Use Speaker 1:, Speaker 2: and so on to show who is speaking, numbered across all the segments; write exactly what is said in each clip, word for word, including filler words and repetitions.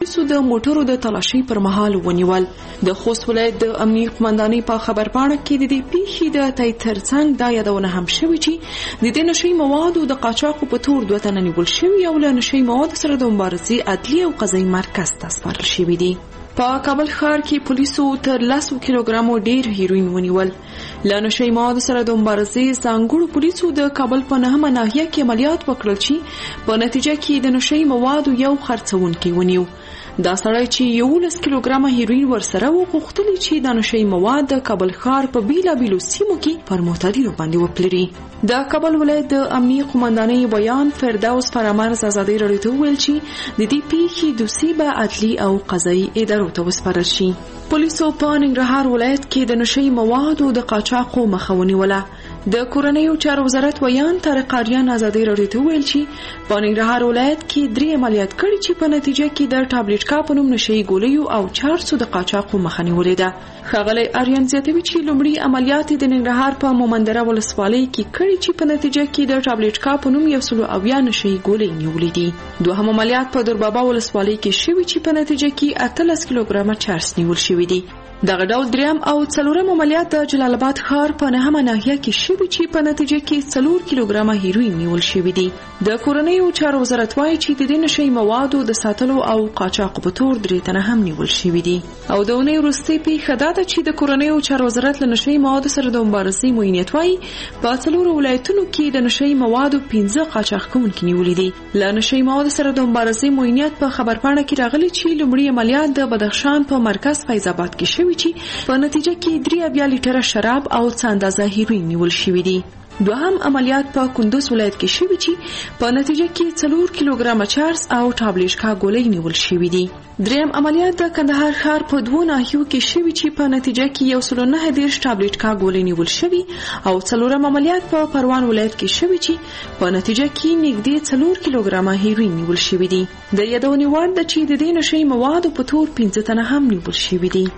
Speaker 1: پولیسو د موټرو د تلاشي پر مهال ونیول. د خوست ولایت د امنیي قومندانۍ په خبرپاڼه کې د دې پیښې د تایید ترڅنګ دا یادونه هم شوې چې د دې نشي موادو د قاچاقو په تور دوه تنه نیول شوي او له نشي موادو سره د مبارزې عدلي او قضایي مرکز ته سپارل شوي دي. په کابل ښار کې پولیسو تر لسو کیلوګرامو ډیر هیروین ونیول. له نشي موادو سره د مبارزې ځانګړو پولیسو د کابل په نهمه ناحیه کې عملیات وکړل چې په نتیجه کې د نشي موادو یو خرڅونکی ونیو. دا سړی چې یولس کیلوګرامه هیروین ورسره و غوښتل چې د نشي مواد د کابل ښار په بیلابیلو سیمو کې پر معتادینو باندې وپلوري. د کابل ولایت د امنیي قومندانۍ بیان فردوس فرامرز ازادي راډیو ته ویل چې د دې پیښې دوسیه به عدلي او قضایي ادارو ته وسپارل شي. پولیسو په ننګرهار ولایت کې د نشي موادو د قاچاقو مخه ونیوله. د کورنیو چارو وزارت ویان طارق اریان ازادي راډیو ته ویل چې په ننګرهار ولایت کې درې عملیات کړي چې په نتیجه کې د ټابلیټ کا په نوم نشي ګولیو او چارسو د قاچاقو مخه نیولې ده. ښاغلی اریان زیاتوي چې لومړی عملیات د ننګرهار په مومندره ولسوالۍ کې کړي چې په نتیجه کې د ټابلیټ کا په نوم یو سل اویا نشي ګولۍ نیولې دي. دوهم عملیات په دوربابا ولسوالۍ کې شوي چې په نتیجه کې اتلس کیلوګرامه چارس نیول شوي دي. دغه ډول دریم او څلورم عملیات د جلال آباد ښار په نهمه ناحیه کې شوي چې په نتیجه کې څلور کیلوګرامه هیروین نیول شوي دي. د کورنیو چارو وزارت وایي چې د دې نشي موادو د ساتلو او قاچاق په تور درې تنه هم نیول شوي دي. او د اونۍ وروستۍ پیښه دا ده چې د کورنیو چارو وزارت له نشي موادو سره د مبارزې معینیت وایي په څلورو ولایتونو کې د نشي موادو پنځه قاچاق کوونکي نیولي دي. له نشي موادو سره د مبارزې معینیت په خبرپاڼه کې راغلي چې لومړی عملیات د بدخشان په مرکز فیض آباد کې شوي چې په نتیجه کې درې اویا لیټره شراب او څه اندازه هیروین نیول شوي دي. دوهم عملیات په کندوز ولایت کې شوي چې په نتیجه کې څلور کیلوګرامه چارس او ټابلیټ کا ګولۍ نیول شوي دي. دریم عملیات د کندهار ښار په دوو ناحیو کې شوي چې په نتیجه کې یو سل نهه دېرش ټابلیټ کا ګولۍ نیول شوي او څلورم عملیات په پروان ولایت کې شوي چې په نتیجه کې نږدې څلور کیلوګرامه هیروین نیول شوي دي. د یادونې وړ ده چې د دې نشي موادو په تور پنځه تنه هم نیول شوي دي.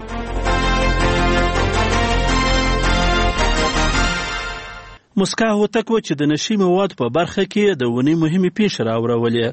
Speaker 2: مسکا هوتک و چې د نشي مواد په برخه کې د ونې مهمې پیښې راوړولې.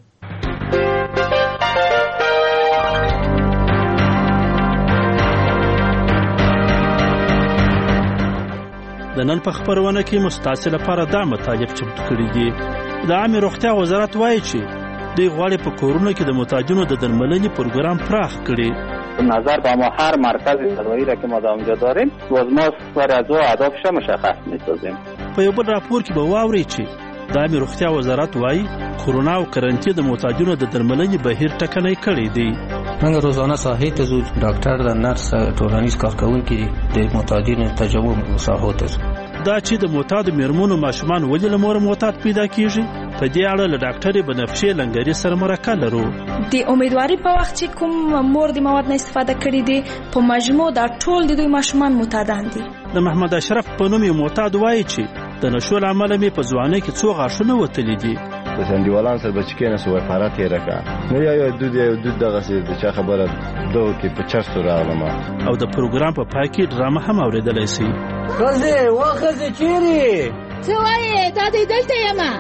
Speaker 2: د نن په خپرونه کې مستعصي لپاره دا مطالب چمتو کړي دي. د عامې روغتیا وزارت وایي چې دوی غواړي په کورونو کې د معتادینو د درملنې پروګرام پراخ کړي.
Speaker 3: نظر به ما هر مرکز تداوی را که ما در اونجا داریم وزماس بر از او اهدافش مشخص می‌سازیم.
Speaker 2: په یو بل راپور کې به واورئ چې د عامې روغتیا وزارت وایي کرونا او کرنټین د معتادینو د درملنې بهیر ټکنی کړی دی.
Speaker 4: موږ روزانه ساحې ته ځو، ډاکټر د نرس ټولنیز کارکوونکي د معتادینو تجربه ساحو ته ځو.
Speaker 2: دا چې د معتادو میرمنو ماشومان ولې له موره معتاد پیدا کیږي په دې اړه له ډاکټرې بنفشې لنګري سره مرکه لرو.
Speaker 5: د امیدواري په وخت چې کوم مور د مواد نه استفاده کړې دي په مجموع دا ټول د دوی ماشومان معتادان دي.
Speaker 2: د محمد اشرف په نوم یو معتاد وایي چې د نشو له امله مې په ځوانۍ کې څو غاښونه وتلي دي.
Speaker 6: د انډیوالان سره به چې کېناستو وایي پاره تېره کړه نو یا یو دود یو دود دغسې د چا خبره دغو کې په چرسو راغلم.
Speaker 2: او د پروګرام په پای کې ډرامه هم اورېدلی سي.
Speaker 7: ښځې وا ښځې چیرې
Speaker 8: څه وایې تا دی دلته یمه.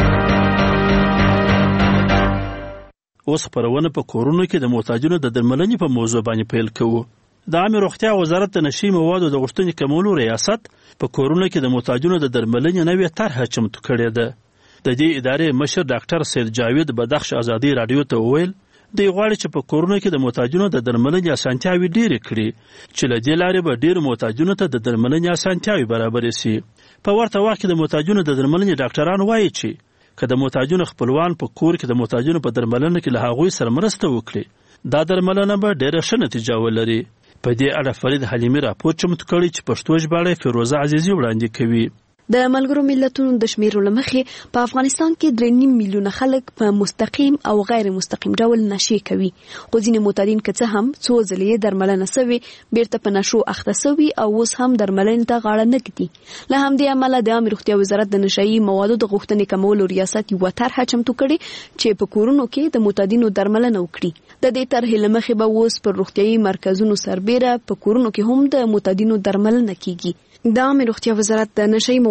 Speaker 2: اوس خپرونه په کورونو کې د معتادینو د درملنې په موضوع باندې پیل کوو. د عامې روغتیا وزارت د نشي موادو د غوښتنې کمولو ریاست په کورونو کې د معتادینو د درملنې نوې طرحه چمتو کړې ده. د دې ادارې مشر ډاکټر سید جاوید بدخش ازادي راډیو ته وویل دوی غواړي چې په کورونو کې د معتادینو د درملنې اسانتیاوې ډېرې کړي چې له دې لارې به ډېرو معتادینو ته د درملنې اسانتیاوې برابرې سي. په ورته وخت کې د معتادینو د درملنې ډاکټران وایي چې که د معتادینو خپلوان په کور کې د معتادینو په درملنه کې له هغوی سره مرسته وکړي دا درملنه به ډېره ښه نتیجه ولري. په دې اړه فرید حلیمي راپور چمتو کړی چې پښتو ژباړه فیروزه عزیزي وړاندې کوي.
Speaker 9: د ملګرو ملتونو د شمیرو له مخې په افغانستان کې درې نیم میلیونه خلک په مستقیم او غیر مستقیم ډول نشې کوي. خو ځینې معتادین که څه هم څو ځلې درملنه سوي بیرته په نشو اخته سوي او اوس هم درملنې ته غاړه نه ږدي. له همدې امله د عامې روغتیا وزارت د نشهیي موادو د غوښتنې کمولو ریاست یوه طرحه چمتو کړې چې په کورونو کې د معتادینو درملنه وکړي. د دې طرحې له مخې به اوس پر روغتیایي مرکزونو سربیره په کورونو کې هم د معتادینو درملنه کیږي. د عامې روغتیا وزارت د نشهیي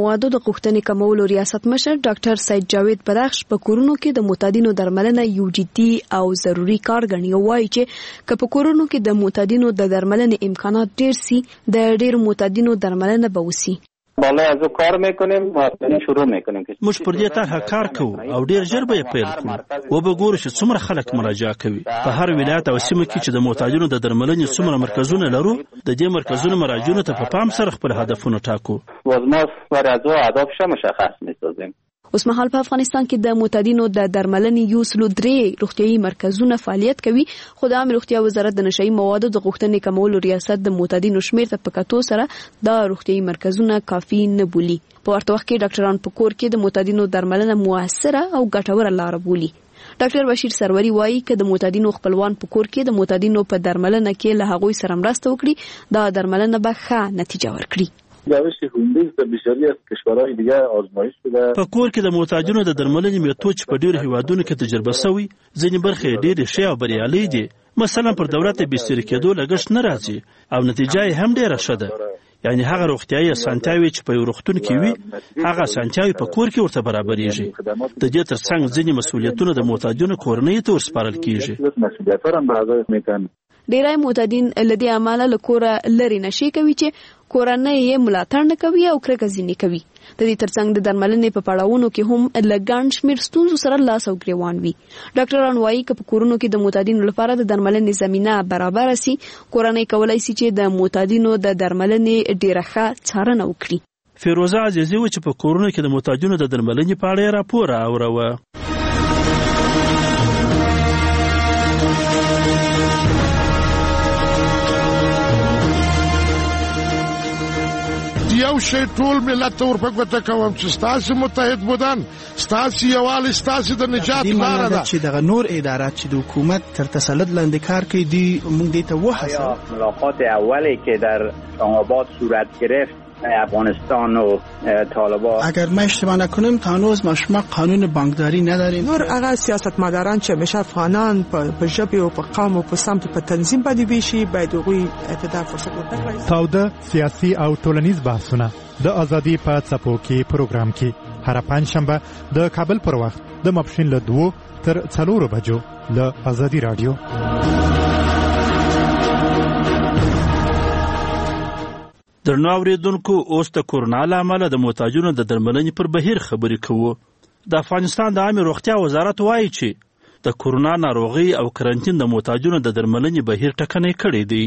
Speaker 9: موادو د غوښتنې کمولو ریاست مشر ډاکټر سید جاوید بدخش په کورونو کې د معتادینو درملنه یو جدي او ضروری کار ګڼي او وایي چې که په کورونو کې د معتادینو د درملنې امکانات ډیر سي د ډیر معتادینو درملنه به وسي.
Speaker 3: بالا از او کار میکنیم و شروع میکنیم
Speaker 2: موږ پر دې طرح کار کوو او ډیر ژر به پیل کړو و به ګورو چې څومره خلک مراجعه کوي. په هر ولایت او سیمه کې چې د معتادینو د درملنې څومره مرکزونه لرو د دې مرکزونو مراجعینو ته په پام سره خپل هدفونه ټاکو.
Speaker 3: وزماس برای از او اهدافش مشخص میسازیم.
Speaker 9: اوس مهال په افغانستان کې د معتادینو د درملنې یو سلو درې روغتیايي مرکزونه فعالیت کوي خو د عامه روغتیا وزارت د نشئی موادو د غوښتنې کمولو ریاست د معتادینو شمیر ته په کتو سره د روغتیايي مرکزونه کافي نه بولي. په ورته وخت کې ډاکټران په کور کې د معتادینو درملنه موثره او ګټوره لار بولي. ډاکټر بشیر سروري وایي چې د معتادینو خپلوان په کور کې د معتادینو په درملنه کې له هغوی سره مرسته وکړي دا درملنه به ښه نتیجه ورکړي.
Speaker 10: روش هومبیز در بسیاری از کشورهای دیگه آزمایش شده.
Speaker 2: په کور کې د معتادینو د درملنې میتود چې په ډیرو هیوادونو کې تجربه شوی ځینې برخې ډېرې ښې او بریالۍ دي. مثلا پر دولت بستر کېدو لګښت نه راځي او نتیجه یې هم ډیره ښه ده. یعنی هغه روغتیايي اسانتیاوې چې په یو روغتون کې وي هغه اسانتیاوې په کور کې ورته برابرېږي. د دې ترڅنګ ځینې مسؤلیتونه د معتادینو کورنۍ ته ورسپارل کېږي.
Speaker 9: ډیری معتادین لدې عمله له کوره لرې نشي کوي چې کورنۍ یې ملاتړ نه کوي او کرکه ځینې کوي. د دې ترڅنګ د درملنې په پړاوونو کې هم له ګڼ شمېر ستونزو سره لاس او ګریوان وي. ډاکټران وایي که په کورونو کې د معتادینو لپاره د درملنې زمینه برابره سي کورنۍ کولی سي چې د معتادینو د درملنې ډیره ښه څارنه وکړي.
Speaker 2: فیروزه عزیزي و چې په کورونو کې د معتادینو د درملنې په اړه راپور اوروه.
Speaker 11: یو شی ټول ملت ته ورپګوته کوم چې ستاسو متحد بودن ستاسو یووالی ستاسو د نجات لاره ده.
Speaker 12: چې دغه نور ادارات چې د حکومت تر تسلط لاندې کار کوي دی موږ دې ته وهڅوو.
Speaker 3: ملاقات اولی که در اسلام‌آباد صورت گرفت افغانستان و طالبان
Speaker 12: اگر ما اشتباه نکنیم تا هنوز ما شما قانون بانکداری نداریم.
Speaker 13: نور هغه سیاستمداران چې همیشه افغانان په ژبه او په قوم او په سمت په تنظیم باندې ویشي باید هغوی اعتدال فرصت ورکړي.
Speaker 14: تاوده سیاسي او ټولنیز بحثونه د ازادي په څپو کې پروګرام کې هر پنځشنبه د کابل پر وخت د ماپښین له دوه تر څلورو بجو له ازادي رادیو.
Speaker 2: درنو اوریدونکو اوس د کورونا له امله د معتادینو د درملنې پر بهیر خبرې کوو. د افغانستان د عامه روغتیا وزارت وایي چې د کورونا ناروغي او کرنټین د معتادینو د درملنې بهیر ټکنی کړی دی.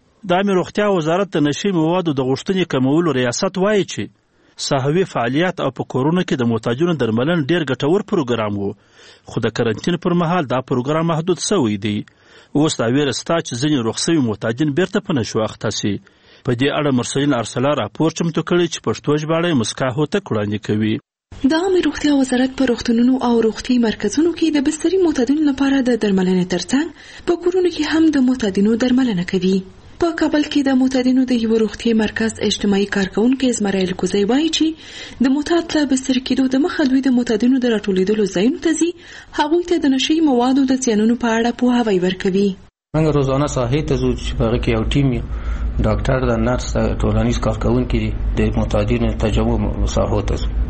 Speaker 2: د عامه روغتیا وزارت د نشي موادو د غوښتنې کمولو ریاست وایي چې صحوي فعالیت او په کورونو کې د معتادینو درملنه ډیر ګټور پروګرام وو خو د کرنټین پر مهال دا پروګرام محدود شوی دی. اوس دا ویره ستا چې ځینې رخصوي معتادین بیرته په نشو اخته سي. په دې اړه مرسلین ارسلا راپور چمتو کړی چې پښتو ژباړه یې مسکا هوتک وړاندې کوي.
Speaker 1: د عامه روغتیا وزارت په روغتونونو او روغتي مرکزونو کې د بستري معتادینو لپاره د درملنې ترڅنګ په کورونو کې هم د معتادینو درملنه کوي. په کابل کې د معتادینو د یو روغتي مرکز اجتماعي کارکونکي اسماعیل کوزی وایي چې د معتاد له بستر کېدو د مخه دوی د معتادینو د راټولېدلو ځایونو ته ځي هغوی ته د نشي موادو د زیانونو په اړه پوهاوی ورکوي.
Speaker 4: موږ روزانه ساحې ته ځو چې هغه کې یو ټیم ډاکټر د نرس ټولنیز کارکونکي د معتادینو تجربه مساحو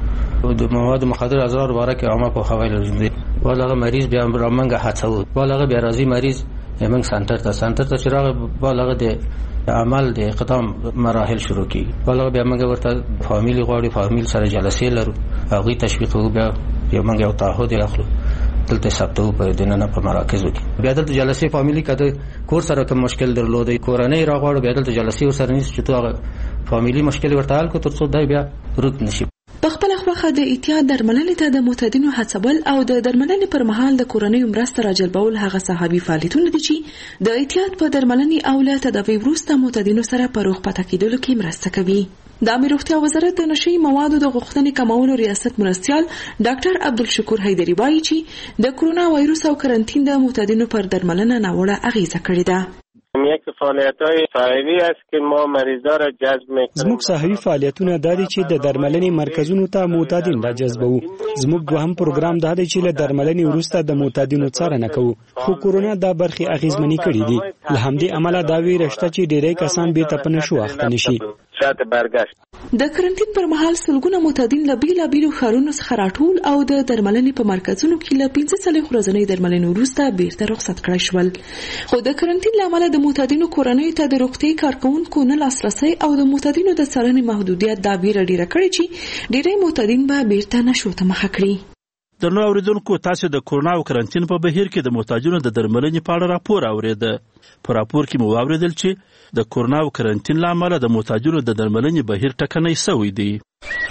Speaker 4: ته د مواد مخدر ازرار باره کې عامه په خبري لري. ولغه مریض بیا رامنګه هڅو ولغه بیا راځي مریض موږ سنټر ته سنټر ته چې راغی ولغه د عمل د اقدام مراحل شروع کی ولغه بیا موږ ورته فامیلی غواړي فامیل سره جلسې لرو هغه تشویق وو بیا یو موږ یو تعهد اخلو دلته ثبتو په دننه په مراکزو کې بیا دلته جلسې فامیلی کده کور سره کوم مشکل درلودي کورنۍ راغواړو بیا دلته جلسې ورسره نيس چې تو فامیلی مشکل ورته حل کو تر څو دای بیا رود نشي.
Speaker 1: په خپل خوخه د احتیاط درملنې ته د معتادینو هڅول او د درملنې پر مهال د کورنۍ مرسته راجلبول هغه صحابي فعالیتونه دي چې د احتیاط په درملنې او له تداوی وروسته معتادینو سره په روغ پاتې کېدلو کې مرسته کوي. د عامه روغتیا وزارت د نشي موادو د غوښتنې کمولو ریاست مرستیال ډاکټر عبدالشکور حیدری وایي چې د کرونا وایروس او کرنټین د معتادینو پر درملنه ناوړه اغیزه کړې ده.
Speaker 15: یک فعالیت‌های صحوی است که ما مریضا را جذب می‌کنیم.
Speaker 16: زموږ صحوی فعالیتونه د دې چې د درملنې مرکزونو ته معتادین را جذبوو. زموږ دوهم پروګرام دا دی چې له درملنې وروسته د معتادینو څارنه کوو. خو کورونا دا برخې اغیزمنې کړې دي. له همدې امله دا ویره شته چې ډېری کسان بیرته په نشو اخته نشي.
Speaker 15: شاته برگشت.
Speaker 1: د کرنټین پر مهال سلګونه معتادین له بیلابیلو ښارونو څخه راټول او د درملنې په مرکزونو کې له پنځه څلوېښت ورځنۍ درملنې وروسته بیرته رخصت کړای شول. خو د کرنټین له امله د معتادینو کورنیو ته د روغتیايي کارکوونکو نه لاسرسی او د معتادینو د څارنې محدودیت دا ویره ډیره کړې چې ډیری معتادین به بیرته نشو ته مخه کړي.
Speaker 2: درنو اوریدونکو، تاسو د کورونا او کرنټین په بهیر کې د معتادینو د درملنې په اړه راپور اورېده. په راپور کې مو واورېدل چې د کورونا او کرنټین له امله د معتادینو د درملنې بهیر ټکنی سوی دی.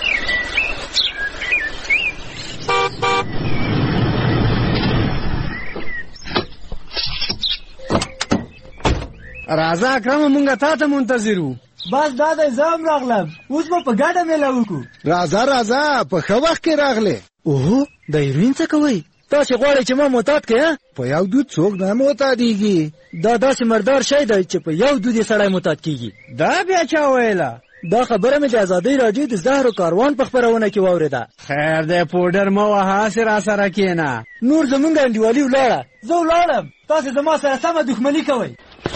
Speaker 7: راځه اکرم، مونږه تا ته منتظر وو.
Speaker 17: بس دا د زام راغلم، اوس به په ګډه میله وکړو.
Speaker 7: راځه راځه، په ښه وخت کې راغلې. اوه، د هیروین څه کوئ؟ تاسې غواړئ چې ما معتاد کړې؟ په یو دود څوک نه معتادېږي. دا داسې مردار شی دی چې په یو دود یې سړی معتاد کېږي. دا بیا چا ویله؟ دا خبره مې د ازادۍ راډیو د زهرو کاروان په خپرونه کې واورېده. خیر دی، پوډر مه وهه، هسې را سره کښېنه. نور زمونږ انډیوالي ولاړه. زه ولاړم، تاسې زما سره سمه دښمني کوئ.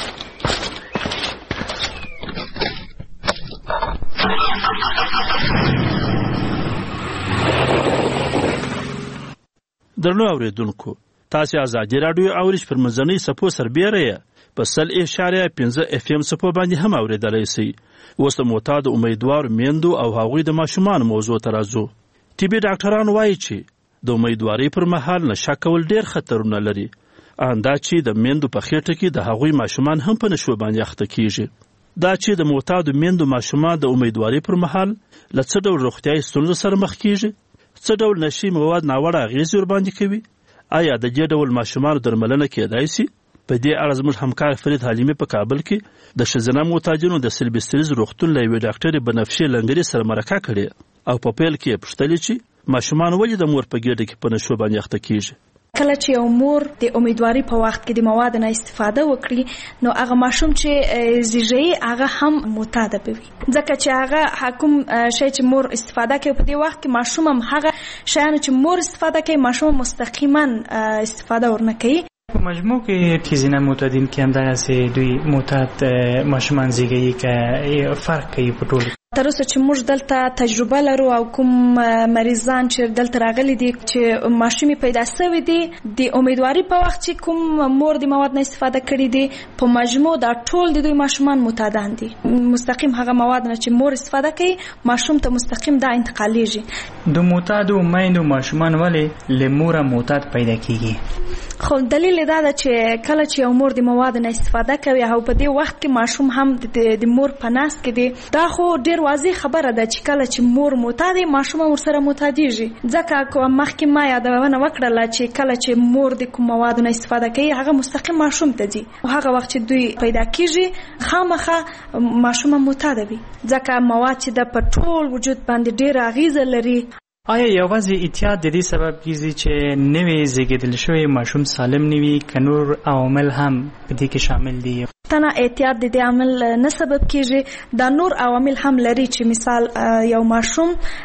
Speaker 2: درنو اوریدونکو، تاسو ازادي راډیو اورش پر منځنۍ سپو سربېره یې په سل اشاریه پنځه اف ام سپو باندې هم اوریدلای شئ. اوس د معتاد امیدوار میندو او هغوی د ماشومان موضوع ته راځو. طبي ډاکټران وایي چې د امیدوارۍ پر مهال نشه کول ډېر خطرونه لري. اندا چې د میندو په خېټه کې د هغوی ماشومان هم په نشو باندې اخته کیږي. دا چې د معتاد میندو ماشومان د امیدوارۍ پر مهال له څه ډول روغتیايي ستونزو سره مخ کیږي، څه ډول نشي مواد ناوړه اغېزې ورباندې کوي، آیا د دې ډول ماشومانو درملنه کېدای شي؟ په دې اړه زموږ همکار فرید حلیمي په کابل کې د ښځینه معتادینو د سلبستریز روغتون له یوې ډاکټرې بنفشې لنګري سره مرکه کړې او په پیل کې یې پوښتلې چې ماشومان ولې د مور په ګېډه کې په نشو باندې اخته کیږي.
Speaker 5: کله چې یو مور د امیدواري په وخت کې د مواد نه استفاده وکړي، نو هغه ماشوم چې زیږي هغه هم معتاد به وي، ځکه چې هغه حکم شي چې مور استفاده کوي په دې وخت کې ماشوم هم هغه شیان چې مور استفاده کوي ماشوم مستقیما استفاده ورنه کوي.
Speaker 18: په مجموع کې ښځینه معتادین کې هم دغسې دوی معتاد ماشومان زیږوي که فرق کوي په ټولو؟
Speaker 5: تر اوسه چې موږ دلته تجربه لرو او کوم مریضان چې دلته راغلي دي چې ماشومې پیدا شوي دي د امیدواري په وخت چې کوم مور د مواد نه استفاده کړي دي، په مجموع دا ټول د دوی ماشومان معتادان دي. مستقیم هغه مواد نه چې مور استفاده کوي ماشوم ته مستقیم دا انتقالیږي.
Speaker 18: د معتادو میندو ماشومان ولې له موره معتاد پیدا کیږي؟
Speaker 5: خو دلیل دا ده چې کله چې یو مور د مواد نه استفاده کوي او په دې وخت کې ماشوم هم د مور په ناس کې دی، دا خو ډیر واضح خبره ده چې کله چې مور معتاد وي ماشوم ورسره معتادیږي. ځکه کوم مخکې ما یادونه وکړله چې کله چې مور د کوم مواد نه استفاده کوي هغه مستقیم ماشوم ته ځي، هغه وخت چې دوی پیدا کیږي خامخا ماشوم معتاد وي، ځکه مواد چې د په ټول وجود باندې ډیر اغیزه لري.
Speaker 18: آیا یوازې احتیاط د دې سبب کیږي چې نوې زیږیدل شوی ماشوم سالم نه وي که نور عوامل هم په دې کې شامل دي؟
Speaker 5: تنه احتیاط د دې عامل نه سبب کیږي، دا نور عوامل هم لري چې مثال یو ماشوم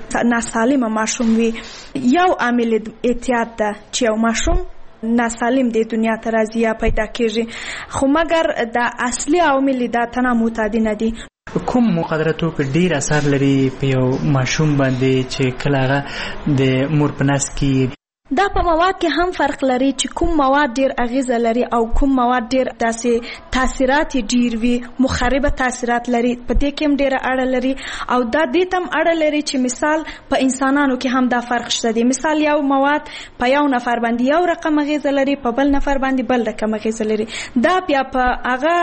Speaker 5: ناسالم ماشوم وي. یو عامل احتیاط ده چې یو ماشوم ناسالم د دنیا ته راځي یا پیدا کیږي، خو مګر دا اصلي عوامل دا تنه معتادی نه دي.
Speaker 18: کوم مقدراتو کې ډیر اثر لري په یو ماشوم باندې چې کله هغه د مور په نس کې؟
Speaker 5: دا په مواد کې هم فرق لري چې کوم مواد ډیر اغیزه لري او کوم مواد ډیر داسې تاثیرات ډیر وي، مخربه تاثیرات لري، په دې کې هم ډیر اړه لري او دا دې تم اړه لري چې مثال په انسانانو کې هم دا فرق شته دي. مثال یو مواد په یو نفر باندې یو رقم اغیزه لري، په بل نفر باندې بل رقم اغیزه لري. دا بیا په هغه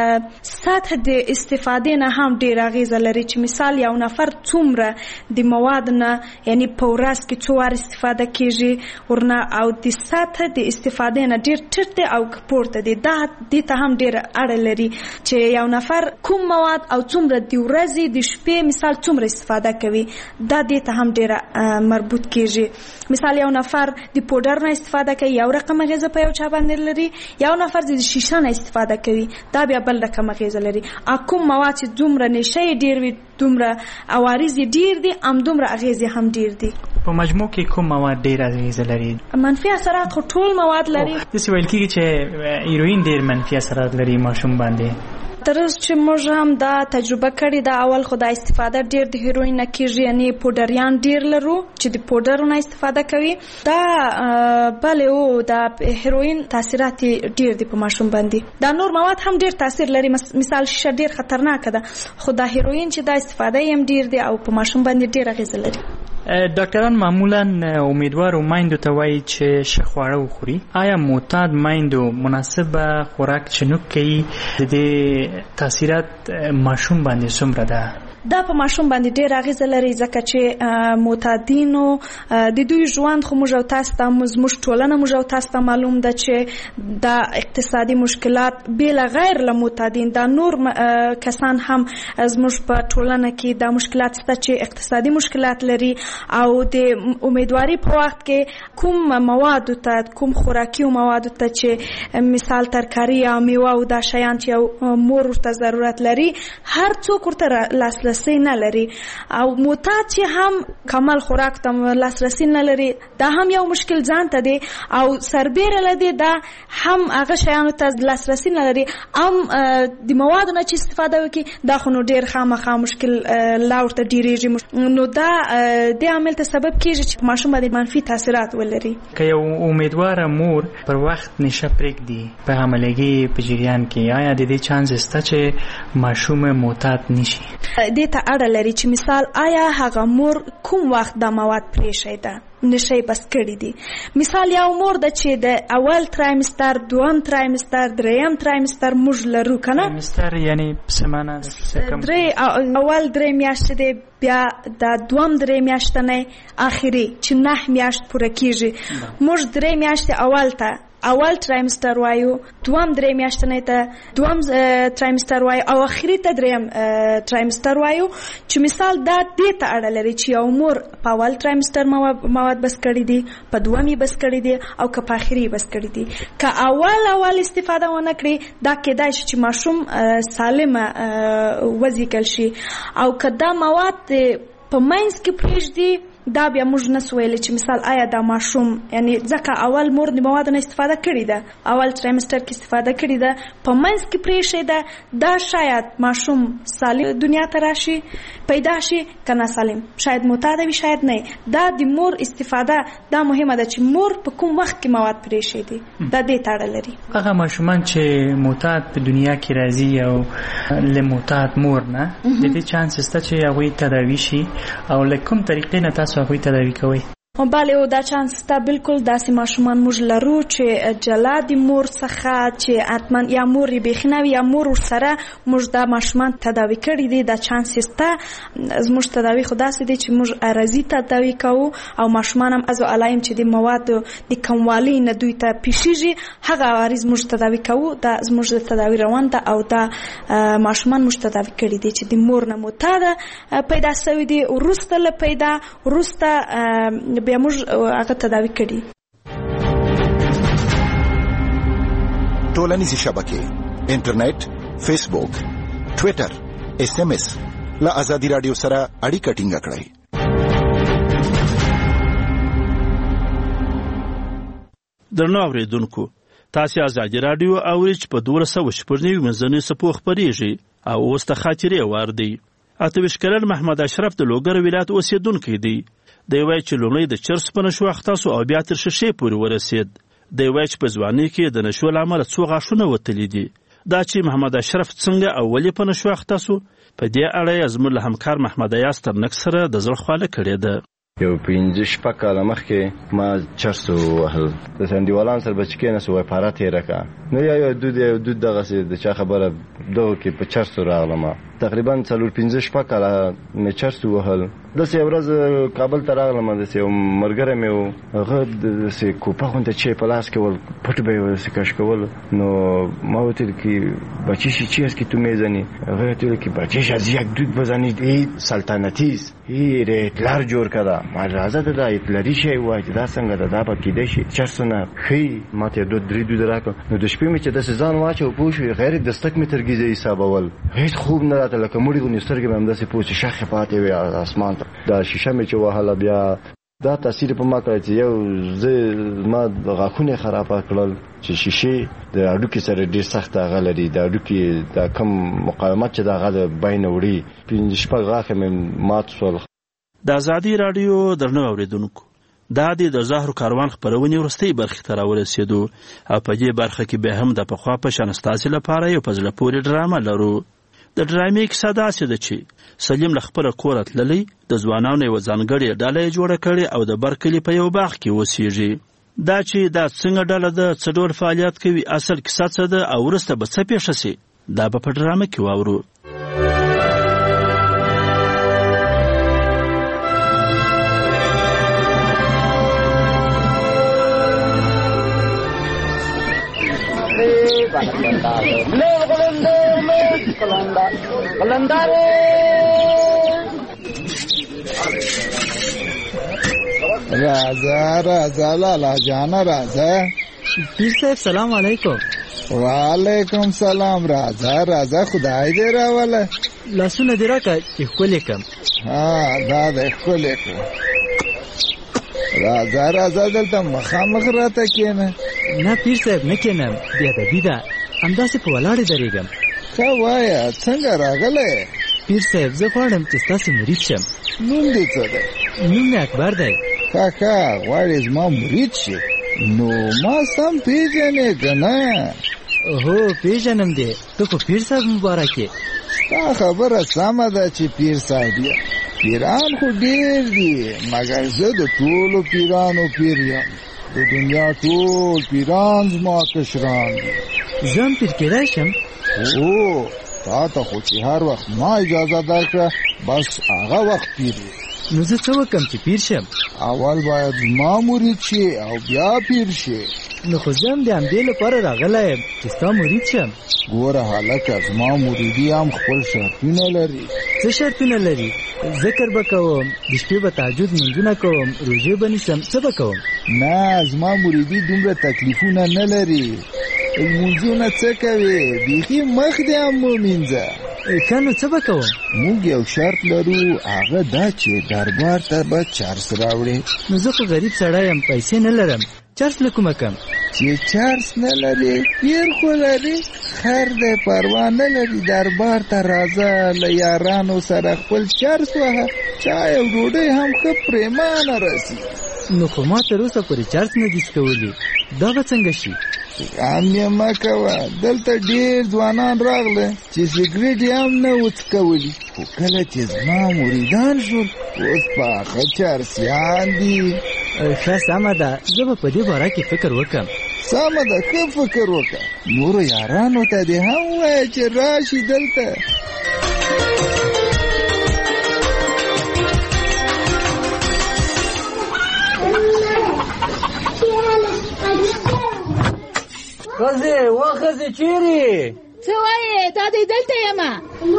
Speaker 5: سطح د استفاده نه هم ډیر اغیزه لري چې مثال یو نفر څومره د مواد نه یعنی په ورځ کې څو وار استفاده کیږي ورنه او د سطح د استفاده نه ډیر ټیټ دی او پورته دی. دا د ته هم ډیر اړه لري چې یو نفر کوم مواد او څومره د ورځې د شپې مثال څومره استفاده کوي، دا د ته هم ډیر مربوط کیږي. مثال یو نفر د پودر نه استفاده کوي یو رقم غذا په یو چا باندې لري، یو نفر د شیشه نه استفاده کوي دا بیا بل رقم غذا لري. کوم مواد چې دومره نشه ډیر وي دومره عوارض ډیر دي ام دومره اغیزې هم ډیر دي.
Speaker 18: په مجموع کې کوم مواد ډیر اغیزه لري؟
Speaker 5: منفي اثرات خو ټول مواد لري.
Speaker 18: داسې ویل کېږي چې هیروین ډیر منفي اثرات لري ماشوم باندې.
Speaker 5: تر اوسه چې موږ هم دا تجربه کړې ده، اول خو دا استفاده ډېر د هیروین نه کېږي، یعنې پوډریان ډېر لرو چې د پوډرو نه استفاده کوي. دا بلې او دا هیروین تاثیرات ډېر دي په ماشوم باندې. دا نور مواد هم ډېر تاثیر لري، مثال شیشه ډېر خطرناکه ده، خو دا هیروین چې دا استفاده یې هم ډېر دی او په ماشوم باندې ډېر اغېزه لري.
Speaker 18: ډاکټران معمولا امیدوارو میندو ته وایي چې ښه خواړه وخوري. آیا معتاد میندو مناسبه خوراک چنوک کوي؟ د دې تاثیرات ماشوم باندې څومره ده؟
Speaker 5: دا په ماشوم باندې ډېر اغېزه لري، ځکه چې معتادینو د دوی ژوند خو موږ او تاسو ته زموږ ټولنه موږ او تاسو ته معلوم ده چې دا اقتصادي مشکلات بېله غیر له معتادین دا نور کسان هم زموږ په ټولنه کې دا مشکلات شته چې اقتصادي مشکلات لري او د امیدواري په وخت کې کوم موادو ته کوم خوراکي موادو ته چې مثال ترکاري یا میوه او دا شیان چې مور ورته ضرورت لري هر څوک ورته لاسرسی نه لري او معتاد چې هم کمال خوراک ته لاسرسی نه لري دا هم یو مشکل ځان ته دی او سربیره لدی دا هم هغه شیانو ته لاسرسی نه لري هم د موادو نه چې استفاده وکړي دا خو نو ډېر خامخا مشکل لا ورته ډېرېږي نو دا د عامل ته سبب کېږي چې ماشوم باندې منفي تاثیرات ولري.
Speaker 18: که یو امیدواره مور پر وخت نشه پرېږدي په حاملګي په جریان کې آیا د دې چانس شته چې ماشوم معتاد نشي؟
Speaker 5: دې ته اړه لري چې مثال آیا هغه مور کوم وخت دا مواد پرېښی ده نشي بس کړی دي. مثال یو مور ده چې د اول ترایمستر دوم ترایمستر دریم ترایمستر موږ لرو کنه
Speaker 18: ترایمستر یعنی څه معنا ده؟
Speaker 5: درې اول درې میاشتې دی بیا د دوم درې میاشتنۍ اخري چې نه میاشت پوره کیږي موږ درې میاشتې اول ته اول ترایمستر وایو دوم درې میاشتنۍ ته دوم ترایمستر وایو او اخري ته دریم ترایمستر وایو چې مثال دا دې ته اړه لري چې یو مور په اول ترایمستر مواد بس کړي دي په دومي بس کړي دي او که په اخري بس کړي دي که اول اول استفاده ونه کړي دا کېدای شي چې ماشوم سالمه وزېږول شي او که دا مواد په منځ کې پرېږدي دا بیا موږ نسو ویلی چې مثال آیا دا ماشوم یعنی ځکه اول مور د موادو نه استفاده کړې ده اول ترایمستر کې استفاده کړې ده په منځ کې پرېښې ده دا شاید ماشوم سالم دنیا ته راشي پیدا شي که ناسالم شاید معتاده وي شاید نه. دا د مور استفاده دا مهمه ده چې مور په کوم وخت کې مواد پرېښې دي دا دې ته اړه لري.
Speaker 18: هغه ماشومان چې معتاد په دنیا کې راځي او له معتاد مور نه د دې چانس شته چې هغوی تداوي شي او له کوم طریقې نه تاسو هغوی تداوي کوئ؟
Speaker 5: بله او دا چانس شته بالکل داسې ماشومان موږ لرو چې جلا د مور څخه چې حتما یا مور یې بیخي نه وي یا مور ورسره موږ دا ماشومان تداوي کړي دي دا چانس شته. زموږ تداوي خو داسې دی چې موږ عرضي تداوي کوو او ماشومان هم از علایم چې د موادو د کموالي نه دوی ته پیښیږي هغه عارض موږ تداوي کوو دا زموږ د تداوي روان ده او دا ماشومان موږ تداوي کړي دي چې د مور نه معتاده پیدا شوي دي وروسته له پیدا وروسته بیا موږ هغه تداوي کړي.
Speaker 19: ټولنیزې شبکې انټرنیټ فیسبوک ټویټر اس ام اس له ازادي راډیو سره اړیکه ټینګه کړئ.
Speaker 2: درنو اوریدونکو تاسو ازادي راډیو اورئ چې په دولس سوه شپږ نوي منځنۍ څپو خپرېږي او اوس د خاطرې وار دی. اته ویشت کلن محمد اشرف د لوګر ولایت اوسېدونکی دی. دی وایي چې لومړی د چرس په نشو اخته سو او بیا تر شیشې پورې ورسېد. دی وایي چې په ځوانۍ کې د نشو له امله څو غاښونه وتلي دي. دا چې محمد اشرف څنګه او ولې په نشو اخته سو په دې اړه یې زموږ له همکار محمد ایاز ترنک سره د زړه خواله کړې ده.
Speaker 6: یو پنځه شپږ کاله مخکې ما چرس ووهل د سندیوالان سره به چې کېناستو وایي پاره تېره کړه نو یا یو دود یو دود دغسې د چا خبره دغو کې په چرسو راغلم تقریبا څلور پنځه شپږ کاله مې چرس ووهل. داسې یو ورځ کابل ته راغلم داسې یو ملګری مې و هغه داسې کوپه غونته چې په لاس کې ول پټ به یې داسې کش کول نو ما ورته ویل که بچه چی است که تو میزنی؟ هغه ورته ویل که بچهش از یک دود بزنید این سلطنتی است این هتلر جور کرده. ما راځه د دا هتلري شی وایي چې دا څنګه ده دا به کیدای شي چرسونه ښي ما ته دوه درې دوده راکړه نو د شپې مې چې داسې ځان واچو پوه شوې غیر دستک مې تر ګیزه حسابول هېڅ خوب نه راته لکه مړي غوندې سترګې مې همداسې پوه چې شخې پاتې وې اسمان ته دا شیشه مې چې وهله بیا دا تاثیر په ما کړی چې یو زه ما غاښونه خراب کړل چې شیشې د هډوکي سره ډېر سخت هغه لري د هډوکي د کم مقاومت چې د هغه د بین وړي پنځه شپږ غاښه مې مات شول.
Speaker 2: د ازادي راډیو درنو اوریدونکو دا د زهرو کاروان خپرونې وروستۍ برخې ته راورسېدو او په دې برخه کې بیا هم د پخوا په شان ستاسې لپاره یو په زړه پورې ډرامه لرو. د ډرامې کیسه داسې ده چې سلیم له خپله کوره تللی د ځوانانو یوه ځانګړې ډله یې جوړه کړې او د برکلي په یو باغ کې اوسېږي. دا چې دا څنګه ډله ده څه ډول فعالیت کوي اصل کیسه څه ده او وروسته به څه پېښه سي دا به په ډرامه کې واورو.
Speaker 20: राजा राजा लाला जाना राजा
Speaker 17: पीर साहब सलाम वालेकुम.
Speaker 20: वालेकुम सलाम राजा राजा खुदाई दे रहा वाला
Speaker 17: लहसुन अदरक का इखले कम.
Speaker 20: हाँ दादा इखले को राजा राजा दलता मखामख रहता क्या ना
Speaker 17: ना पीर साहब न क्या ना दिया था बिदा अंदा से पवालाड़े दरेगम
Speaker 20: क्या वाया संगा रागले
Speaker 17: पीर साहब ज़फ़ारम चिस्ता से मुरीद शम
Speaker 20: नून देता है
Speaker 17: नून में अखबार दे
Speaker 20: काका वारिस माँ मुरीद शे नो माँ सम पेजने कना
Speaker 17: ओहो पेजनम दे तो को पीर साहब मुबारक है
Speaker 20: ता खबर सामदा ची पीर साहब या पीरान को डेर दी मगर ज़द टोलो पीरानो पीरिया द दुनिया टोल पीरान माँ कशरान
Speaker 17: जम पीर के राशम
Speaker 20: ओ ता ता खुद हर वक्त माँ इजाज़त दार का बस आगा वक्त पीर
Speaker 17: नुज़ तो कम ची पीर शम
Speaker 20: अवल बायद माँ मुरीद शे औ ब्या पीर शे
Speaker 17: नखुज़म दे अम्देल पर रागला है चिस्ता मुरीद शम
Speaker 20: गोरा हालत आज माँ मुरीदी आम खपल शर्तुन लरी
Speaker 17: से शर्तुन लरी ذکر بکوم د شپې به تهجد منځونه کوم روژې به نیسم څه به کوم
Speaker 20: نه زما مریدي دومره تکلیفونه نه لري لمونځونه څه کوې بیخي مخ دې هم ومینځه
Speaker 17: ښه نو څه به کوم
Speaker 20: موږ یو شرط لرو هغه دا چې دربار ته به چرس راوړې
Speaker 17: نو زه خو غریب سړی یم پیسې نه لرم چرس له کومه کم
Speaker 20: چې چرس نه لري پیر خو لري خیر دی پروا نه لري دربار ته راځه له یارانو سره خپل چرس وهه چای او ډوډۍ هم ښه پرېمانه رسي
Speaker 17: نو خو ما تر اوسه پورې چرس نه دي څکولي دا به څنګه شي
Speaker 20: غم یې مه کوه دلته ډېر ځوانان راغله چې سګرېټ یې هم نه و څکولي خو کله چې زما مریدان شول اوس پاخه چرسیان دي
Speaker 17: ښه سمه ده زه به په دې باره کې فکر وکړم
Speaker 20: سمه ده ښه فکر وکړه نورو یارانو ته دې هم ووایه چې راشي دلته
Speaker 17: ښځې و ښځې چیرې
Speaker 8: څه وایې دا دې دلته یمه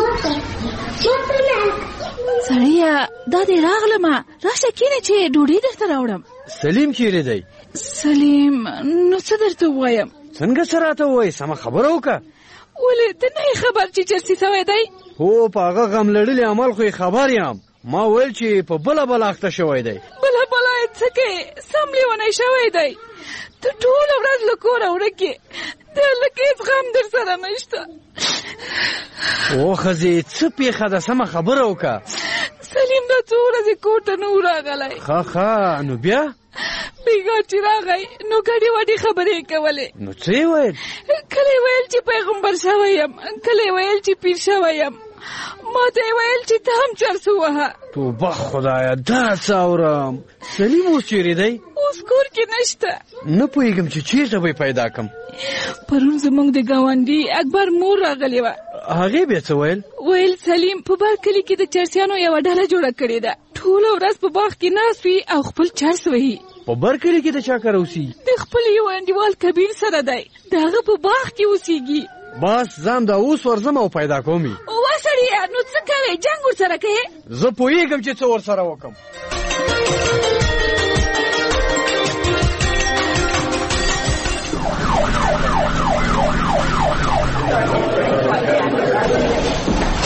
Speaker 5: سړیه دا دې راغلمه راشه کښېنه چې ډوډۍ درته راوړم
Speaker 17: سلیم چیرې دی
Speaker 5: سلیم نو څه درته ووایم
Speaker 17: څنګه څه راته ووایې سمه خبره وکړه
Speaker 5: ولې ته نه یې خبر چې چرسي سوی دی
Speaker 17: هو په هغه غم لړلي عمل خو یې خبر یم ما ویل چې په بله بله اخته شوی دی
Speaker 5: بله بله یې څه کوې سم لیونی شوی دی ته ټوله ورځ له کوره ورک یې د لکه هېڅ غم در سره نشته
Speaker 17: او ښځې څه پېښه ده سمه خبره وکړه
Speaker 5: سلیم دا څو ورځې کور ته نه و راغلی
Speaker 17: ښه ښه نو بیا
Speaker 5: بیګا چې راغی نو ګډې وډې خبرې یې کولې
Speaker 17: نو څه یې ویل
Speaker 5: کله یې ویل چې پیغمبر شوی یم کله یې ویل چې پیر شوی یم ما ته یې ویل چې ته هم چرس ووهه
Speaker 17: توبه خدایه دا څه اورم سلیم اوس چیرې دی
Speaker 5: اوس کور کې نشته
Speaker 17: نه پوهېږم چې چېرته به یې پیدا کړم
Speaker 5: پرون زموږ د ګاونډي اکبر مور راغلې وه
Speaker 17: هغې بیا څه ویل
Speaker 5: ویل سلیم په بر کلي کې د چرسیانو یوه ډله جوړه کړې ده ټوله ورځ په باغ کې ناست وي او خپل چرس وهي
Speaker 17: په بر کلي کې د چا کره اوسېږي
Speaker 5: د خپل یو انډیوال کبیر سره دی د هغه په باغ کې اوسېږي
Speaker 17: بس ځم دا اوس ورځم او پیدا کوم یې
Speaker 5: وا سړیه نو څه کوې جنګ ورسره کوې
Speaker 17: زه پوهېږم چې څه ورسره وکړم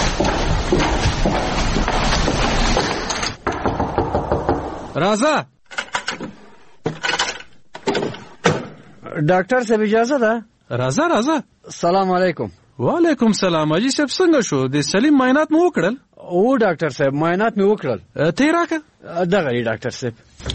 Speaker 21: راځه
Speaker 7: ډاکټر صاحب اجازه ده؟
Speaker 21: راځه راځه.
Speaker 7: سلام علیکم.
Speaker 21: وعلیکم سلام. حاجي صاحب څنګه شو؟ د سلیم معاینات مو وکړل؟
Speaker 7: او ډاکټر صاحب معاینات مې وکړل.
Speaker 21: ته راکه
Speaker 7: دغه دی ډاکټر صاحب.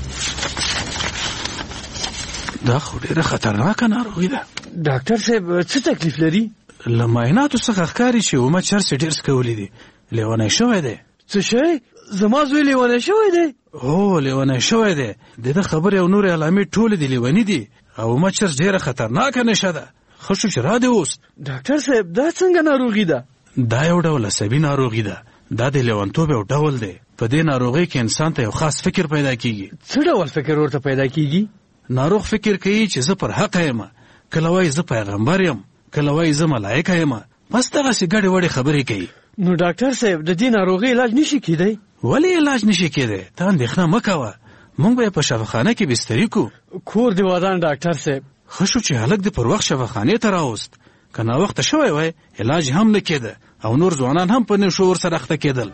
Speaker 21: دا خو ډیره خطرناکه ناروغي ده.
Speaker 7: ډاکټر صاحب څه تکلیف لري؟
Speaker 21: له معایناتو څخه ښکاري چې عمر چرس ډیر سکولی دی. لیونی شوی دی.
Speaker 7: څه شی؟ زما زوی لیونی شوی دی؟
Speaker 21: هو لیونی شوی دی. د ده خبرې او نورې علامې ټولې د لیوني دي او عمر چرس ډیره خطرناکه نشه ده. ښه شو چې را دې اوس.
Speaker 7: ډاکټر صاحب دا څنګه ناروغي ده؟
Speaker 21: دا یو ډول عصبي ناروغي ده. دا د لیونتوب یو ډول دی. په دې ناروغۍ کې انسان ته یو خاص فکر پیدا کیږي.
Speaker 7: څه ډول فکر ورته پیدا کیږي؟
Speaker 21: ناروغ فکر کوي چې زه پر حق یم، کله وایي زه پیغمبر یم، کله وایي زه ملایکه یم، بس دغسې ګډې وډې خبرې کوي.
Speaker 7: نو ډاکټر صاحب د دې ناروغۍ علاج نشي کیدی؟
Speaker 21: ولې علاج نشي کیدی؟ ته اندېښنه مه کوه، موږ به یې په شفاخانه کې بستري کړو.
Speaker 7: کور دې ودان ډاکټر صاحب.
Speaker 21: ښه شو چې هلک دې پر وخت شفاخانې ته راوست. که ناوخته شوی وای علاج هم نه کېده او نور ځوانان هم په نشو ورسره اخته کېدل.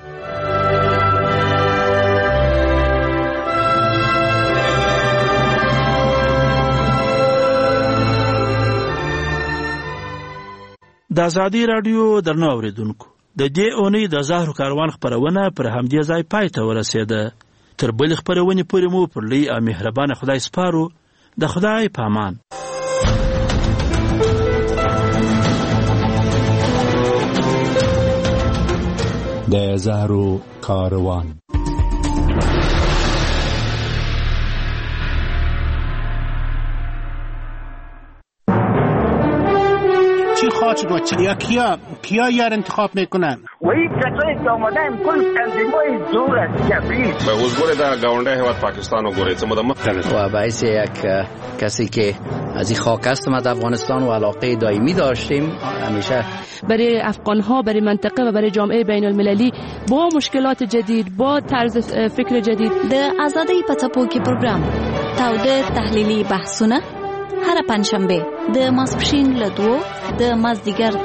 Speaker 2: د ازادي راډیو درنو اوریدونکو، د دې اونۍ د زهرو کاروان خپرونه پر همدې ځای پای ته ورسېده. تر بلې خپرونې پورې مو پر لوی او مهربانه خدای سپارو. د خدای په امان.
Speaker 22: د زهرو کاروان.
Speaker 12: چی خواهد رو چیا کیا کیا یار انتخاب میکنن؟
Speaker 23: و این کسایی که آمدن کل تنظیمای دور از جبری.
Speaker 24: به وزگوری در گاونده هواد پاکستان و گوری چه مدام
Speaker 25: و باعث یک کسی که از این خاک هستم از افغانستان و علاقه دائمی داشتیم همیشه
Speaker 26: برای افغان‌ها، برای منطقه و برای جامعه بین المللی با مشکلات جدید، با طرز فکر جدید.
Speaker 27: د آزادۍ په څپو کې پروګرام تاوده تحلیلي بحثونه هر پنځشنبه د ماسپښین له دوو د مازدیګر